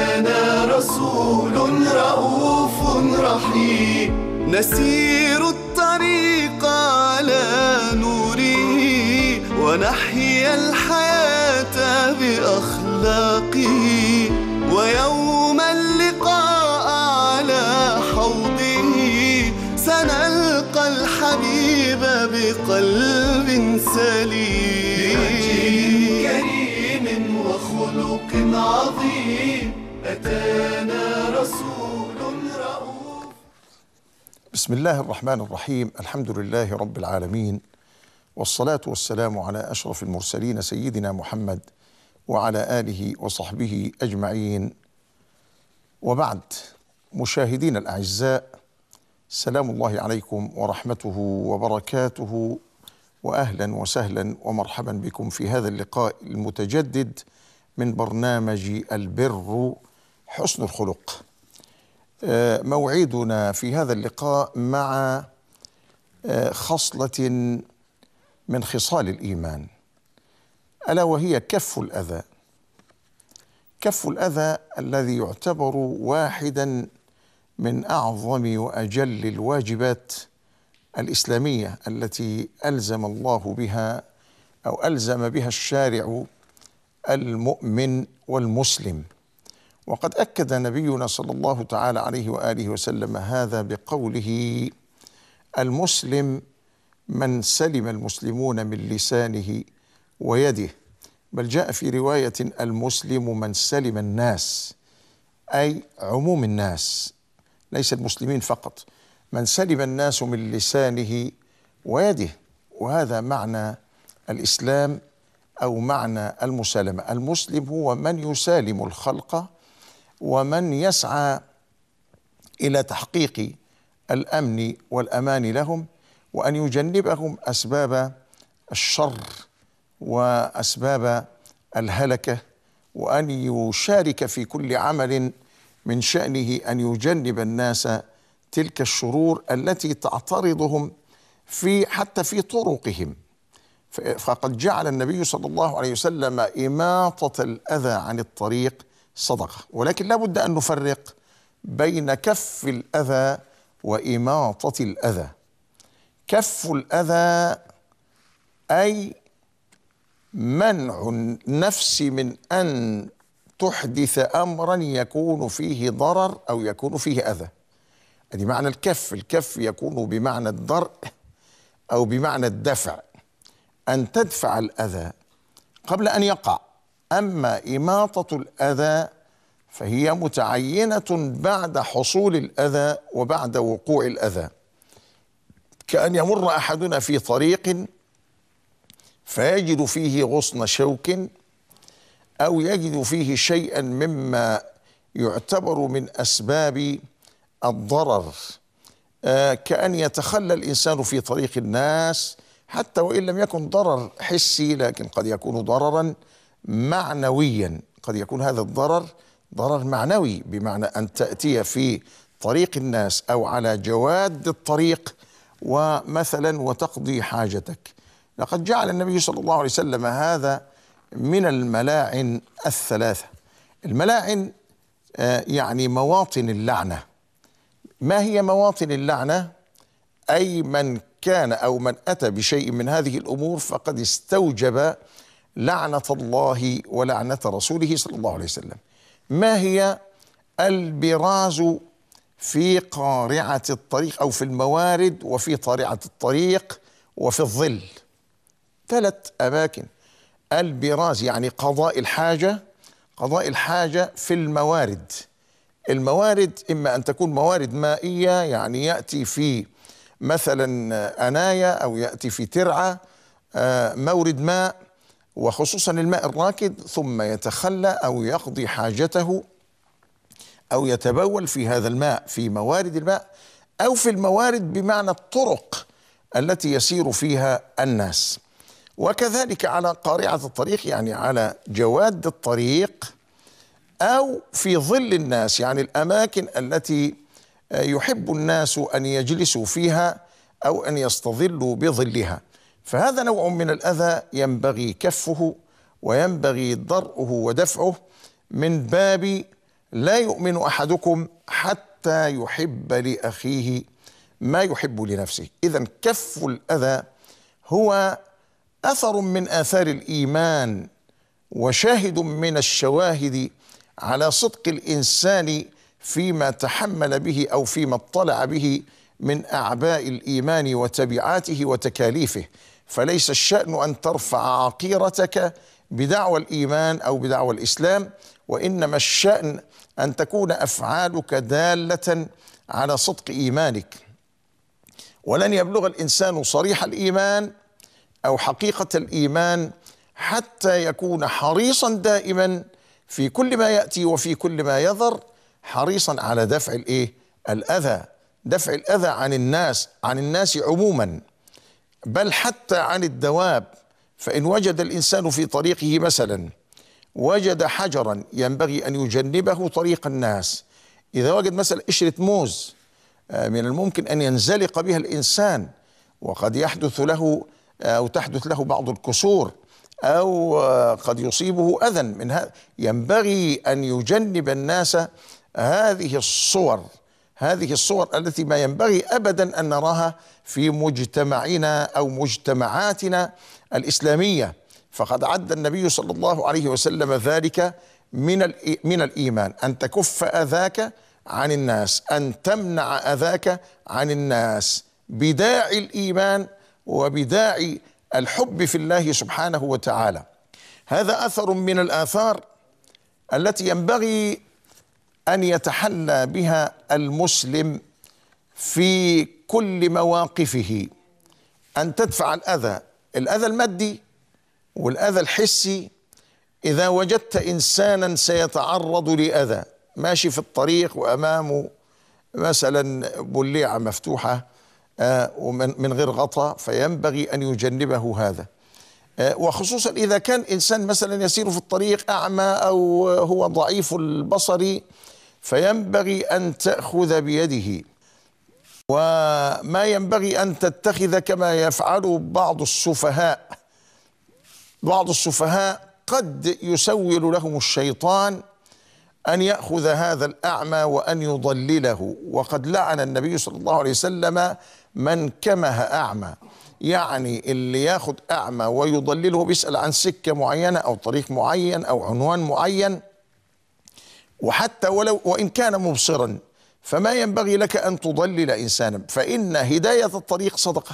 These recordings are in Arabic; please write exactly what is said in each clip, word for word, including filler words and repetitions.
أتانا رسول رؤوف رحيم، نسير الطريق على نوره، ونحيا الحياة بأخلاقه، ويوم اللقاء على حوضه سنلقى الحبيب بقلب سليم. بوجه كريم وخلق عظيم أتانا رسول رؤوف. بسم الله الرحمن الرحيم. الحمد لله رب العالمين، والصلاة والسلام على أشرف المرسلين سيدنا محمد وعلى آله وصحبه أجمعين، وبعد. مشاهدين الأعزاء، سلام الله عليكم ورحمته وبركاته، وأهلا وسهلا ومرحبا بكم في هذا اللقاء المتجدد من برنامج البر حسن الخلق. موعدنا في هذا اللقاء مع خصلة من خصال الإيمان، ألا وهي كف الأذى. كف الأذى الذي يعتبر واحدا من أعظم وأجل الواجبات الإسلامية التي ألزم الله بها أو ألزم بها الشارع المؤمن والمسلم. وقد أكد نبينا صلى الله تعالى عليه وآله وسلم هذا بقوله: المسلم من سلم المسلمون من لسانه ويده. بل جاء في رواية: المسلم من سلم الناس، أي عموم الناس، ليس المسلمين فقط، من سلم الناس من لسانه ويده. وهذا معنى الإسلام أو معنى المسالمة. المسلم هو من يسالم الخلق ومن يسعى إلى تحقيق الأمن والأمان لهم، وأن يجنبهم أسباب الشر وأسباب الهلكة، وأن يشارك في كل عمل من شأنه أن يجنب الناس تلك الشرور التي تعترضهم في حتى في طرقهم. فقد جعل النبي صلى الله عليه وسلم إماطة الأذى عن الطريق صدقة، ولكن لا بد أن نفرق بين كف الأذى وإماطة الأذى. كف الأذى أي منع النفس من أن تحدث أمرا يكون فيه ضرر أو يكون فيه أذى. هذه معنى الكف. الكف يكون بمعنى الدرء أو بمعنى الدفع، أن تدفع الأذى قبل أن يقع. أما إماطة الأذى فهي متعينة بعد حصول الأذى وبعد وقوع الأذى، كأن يمر أحدنا في طريق فيجد فيه غصن شوك أو يجد فيه شيئا مما يعتبر من أسباب الضرر، آه كأن يتخلى الإنسان في طريق الناس، حتى وإن لم يكن ضرر حسي لكن قد يكون ضررا معنويا. قد يكون هذا الضرر ضرر معنوي، بمعنى أن تأتي في طريق الناس أو على جواد الطريق ومثلا وتقضي حاجتك. لقد جعل النبي صلى الله عليه وسلم هذا من الملاعن الثلاثة. الملاعن آه يعني مواطن اللعنة. ما هي مواطن اللعنة؟ أي من كان أو من أتى بشيء من هذه الأمور فقد استوجب لعنة الله ولعنة رسوله صلى الله عليه وسلم. ما هي؟ البراز في قارعة الطريق أو في الموارد وفي طارعة الطريق وفي الظل. ثلاث أماكن. البراز يعني قضاء الحاجة، قضاء الحاجة في الموارد. الموارد إما أن تكون موارد مائية، يعني يأتي في مثلا أناية أو يأتي في ترعة مورد ماء، وخصوصا الماء الراكد، ثم يتخلى أو يقضي حاجته أو يتبول في هذا الماء في موارد الماء، أو في الموارد بمعنى الطرق التي يسير فيها الناس. وكذلك على قارعة الطريق يعني على جواد الطريق، أو في ظل الناس يعني الأماكن التي يحب الناس أن يجلسوا فيها أو أن يستظلوا بظلها. فهذا نوع من الأذى ينبغي كفه وينبغي درءه ودفعه من باب لا يؤمن أحدكم حتى يحب لأخيه ما يحب لنفسه. إذن كف الأذى هو أثر من آثار الإيمان وشاهد من الشواهد على صدق الإنسان فيما تحمل به أو فيما اطلع به من أعباء الإيمان وتبعاته وتكاليفه. فليس الشأن أن ترفع عقيرتك بدعوى الإيمان أو بدعوى الإسلام، وإنما الشأن أن تكون أفعالك دالة على صدق إيمانك. ولن يبلغ الإنسان صريح الإيمان أو حقيقة الإيمان حتى يكون حريصا دائما في كل ما يأتي وفي كل ما يظهر، حريصا على دفع الإيه؟ الأذى، دفع الأذى عن الناس، عن الناس عموما، بل حتى عن الدواب. فإن وجد الإنسان في طريقه مثلا وجد حجرا ينبغي أن يجنبه طريق الناس. إذا وجد مثلا قشرة موز من الممكن أن ينزلق بها الإنسان وقد يحدث له أو تحدث له بعض الكسور أو قد يصيبه أذى من هذا، ينبغي أن يجنب الناس هذه الصور هذه الصور التي ما ينبغي أبدا أن نراها في مجتمعنا أو مجتمعاتنا الإسلامية. فقد عد النبي صلى الله عليه وسلم ذلك من من الإيمان، أن تكف أذاك عن الناس، أن تمنع أذاك عن الناس بداعي الإيمان وبداعي الحب في الله سبحانه وتعالى. هذا أثر من الآثار التي ينبغي أن يتحلى بها المسلم في كل مواقفه، أن تدفع الأذى، الأذى المادي والأذى الحسي. إذا وجدت إنسانا سيتعرض لأذى ماشي في الطريق وأمامه مثلا بليعة مفتوحة ومن غير غطاء، فينبغي أن يجنبه هذا، وخصوصا إذا كان إنسان مثلا يسير في الطريق أعمى أو هو ضعيف البصر، فينبغي أن تأخذ بيده. وما ينبغي أن تتخذ كما يفعل بعض السفهاء بعض السفهاء قد يسول لهم الشيطان أن يأخذ هذا الأعمى وأن يضلله. وقد لعن النبي صلى الله عليه وسلم من كمه أعمى، يعني اللي ياخد أعمى ويضلله، بيسأل عن سكة معينة أو طريق معين أو عنوان معين، وحتى ولو وإن كان مبصرا، فما ينبغي لك أن تضلل إنسانا، فإن هداية الطريق صدقة،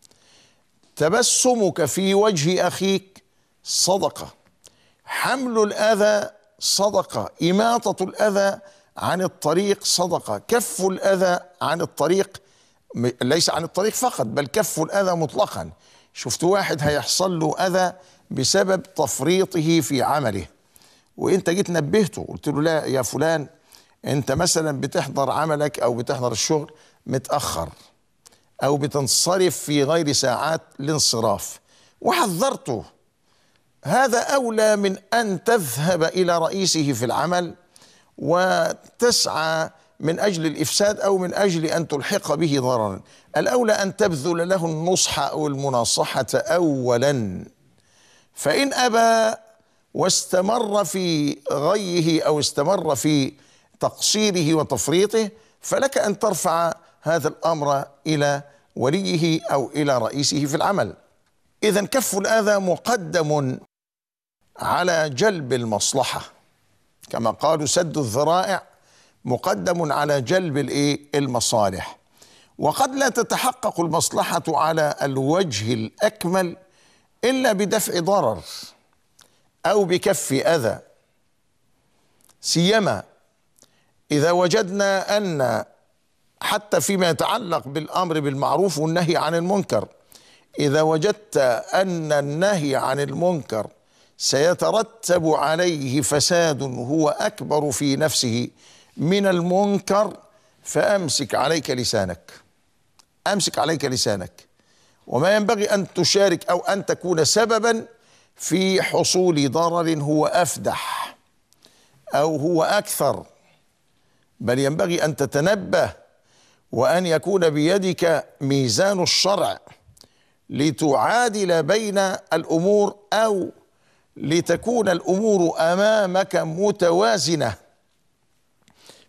تبسمك في وجه أخيك صدقة، حمل الأذى صدقة، إماطة الأذى عن الطريق صدقة، كف الأذى عن الطريق، ليس عن الطريق فقط بل كف الأذى مطلقا. شفت واحد هيحصل له أذى بسبب تفريطه في عمله، وانت جيت نبهته قلت له لا يا فلان، انت مثلا بتحضر عملك او بتحضر الشغل متأخر او بتنصرف في غير ساعات الانصراف، وحذرته. هذا أولى من أن تذهب إلى رئيسه في العمل وتسعى من أجل الإفساد أو من أجل أن تلحق به ضررا. الأولى أن تبذل له النصح أو المناصحة أولا، فإن أبى واستمر في غيه أو استمر في تقصيره وتفريطه، فلك أن ترفع هذا الأمر إلى وليه أو إلى رئيسه في العمل. إذن كف الأذى مقدم على جلب المصلحة، كما قالوا سد الذرائع مقدم على جلب المصالح. وقد لا تتحقق المصلحة على الوجه الأكمل إلا بدفع ضرر أو بكف أذى، سيما إذا وجدنا أن حتى فيما يتعلق بالأمر بالمعروف والنهي عن المنكر، إذا وجدت أن النهي عن المنكر سيترتب عليه فساد هو أكبر في نفسه من المنكر، فأمسك عليك لسانك أمسك عليك لسانك وما ينبغي أن تشارك أو أن تكون سببا في حصول ضرر هو أفدح أو هو أكثر، بل ينبغي أن تتنبه وأن يكون بيدك ميزان الشرع لتعادل بين الأمور أو لتكون الأمور أمامك متوازنة.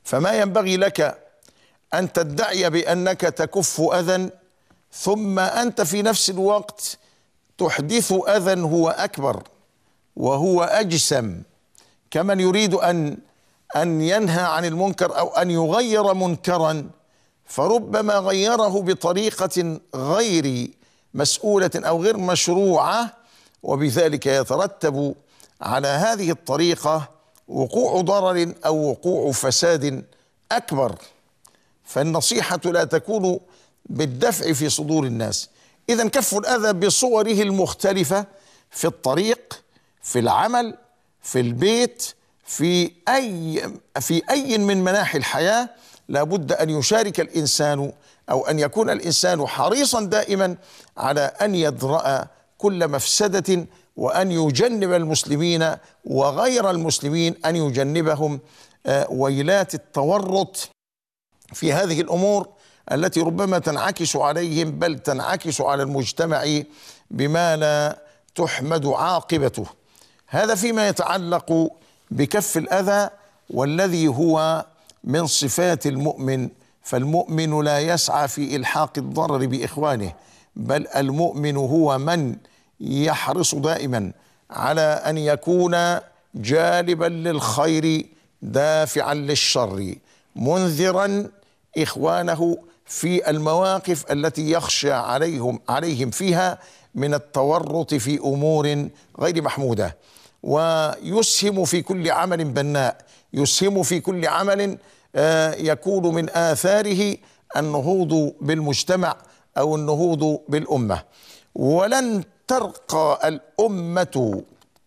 فما ينبغي لك أن تدعي بأنك تكف أذى ثم أنت في نفس الوقت تحدث أذى هو أكبر وهو أجسم، كمن يريد أن أن ينهى عن المنكر أو أن يغير منكرا فربما غيره بطريقة غير مسؤولة أو غير مشروعة، وبذلك يترتب على هذه الطريقة وقوع ضرر أو وقوع فساد أكبر. فالنصيحة لا تكون بالدفع في صدور الناس. إذن كف الأذى بصوره المختلفة في الطريق، في العمل، في البيت، في أي في أي من مناحي الحياة لابد أن يشارك الإنسان أو أن يكون الإنسان حريصا دائما على أن يدرأ كل مفسدة وأن يجنب المسلمين وغير المسلمين أن يجنبهم ويلات التورط في هذه الأمور التي ربما تنعكس عليهم بل تنعكس على المجتمع بما لا تحمد عاقبته. هذا فيما يتعلق بكف الأذى، والذي هو من صفات المؤمن. فالمؤمن لا يسعى في إلحاق الضرر بإخوانه، بل المؤمن هو من يحرص دائما على أن يكون جالبا للخير دافعا للشر، منذرا إخوانه في المواقف التي يخشى عليهم عليهم فيها من التورط في أمور غير محمودة، ويسهم في كل عمل بناء، يسهم في كل عمل يكون من آثاره النهوض بالمجتمع أو النهوض بالأمة. ولن ترقى الأمة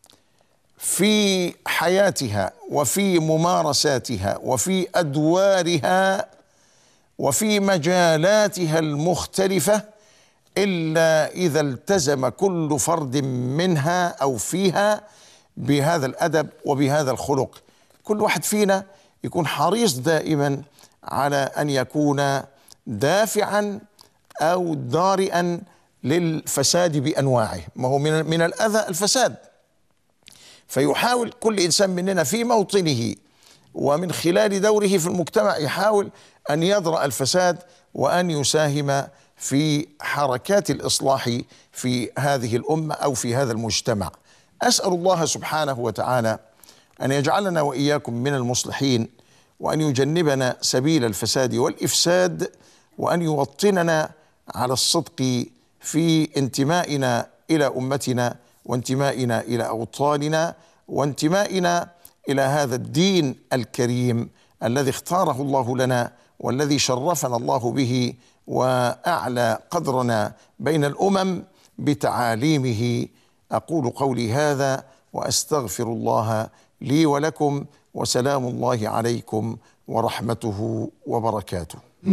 في حياتها وفي ممارساتها وفي أدوارها وفي مجالاتها المختلفة إلا إذا التزم كل فرد منها أو فيها بهذا الأدب وبهذا الخلق. كل واحد فينا يكون حريص دائما على أن يكون دافعا أو دارئا للفساد بأنواعه. ما هو من من الأذى الفساد، فيحاول كل إنسان مننا في موطنه ومن خلال دوره في المجتمع يحاول أن يدرأ الفساد وأن يساهم في حركات الإصلاح في هذه الأمة أو في هذا المجتمع. أسأل الله سبحانه وتعالى أن يجعلنا وإياكم من المصلحين، وأن يجنبنا سبيل الفساد والإفساد، وأن يوطننا على الصدق في انتمائنا إلى أمتنا وانتمائنا إلى أوطاننا وانتمائنا إلى هذا الدين الكريم الذي اختاره الله لنا والذي شرفنا الله به وأعلى قدرنا بين الأمم بتعاليمه. أقول قولي هذا وأستغفر الله لي ولكم، وسلام الله عليكم ورحمته وبركاته.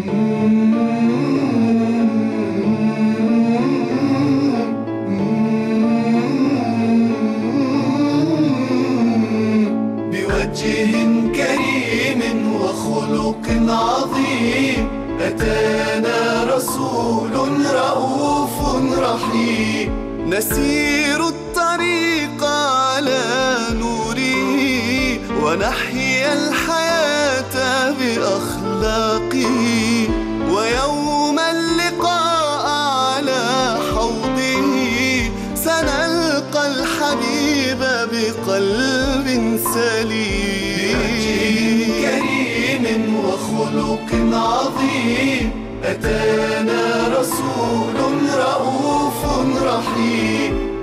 بوجه كريم وخلق عظيم أتانا رسول رؤوف رحيم، نسير الطريق على نوره ونحيا الحياة بأخلاقه، ويوم اللقاء على حوضه سنلقى الحبيب بقلب سليم. بوجه كريم وخلق عظيم أتانا رسول رؤوف رحيم،